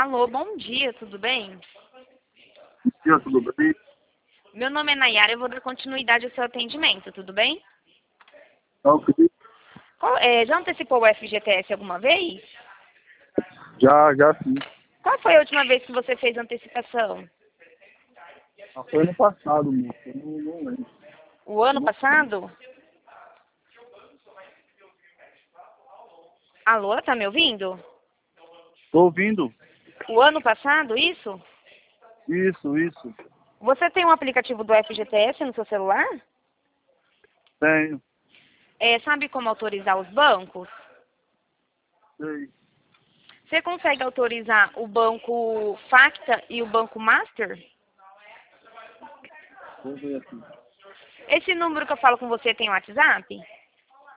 Alô, bom dia, tudo bem? Bom dia, tudo bem? Meu nome é Nayara, eu vou dar continuidade ao seu atendimento, tudo bem? Ok. Já antecipou o FGTS alguma vez? Já sim. Qual foi a última vez que você fez antecipação? Foi ano passado, moço. Eu não lembro. O ano passado? Alô, tá me ouvindo? Tô ouvindo. O ano passado, isso? Isso. Você tem um aplicativo do FGTS no seu celular? Tenho. Sabe como autorizar os bancos? Sei. Você consegue autorizar o banco Facta e o banco Master? Vou ver aqui. Esse número que eu falo com você tem WhatsApp?